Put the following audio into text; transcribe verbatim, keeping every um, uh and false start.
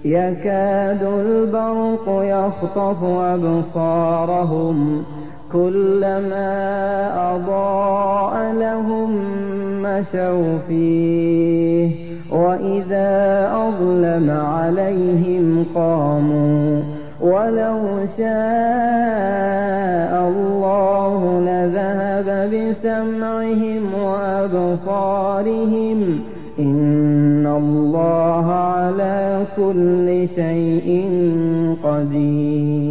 يكاد البرق يخطف أبصارهم كلما أضاء لهم مشوا فيه وإذا أظلم عليهم قاموا ولو شاء الله لذهب بسمعهم وأبصارهم إن الله على كل شيء قدير.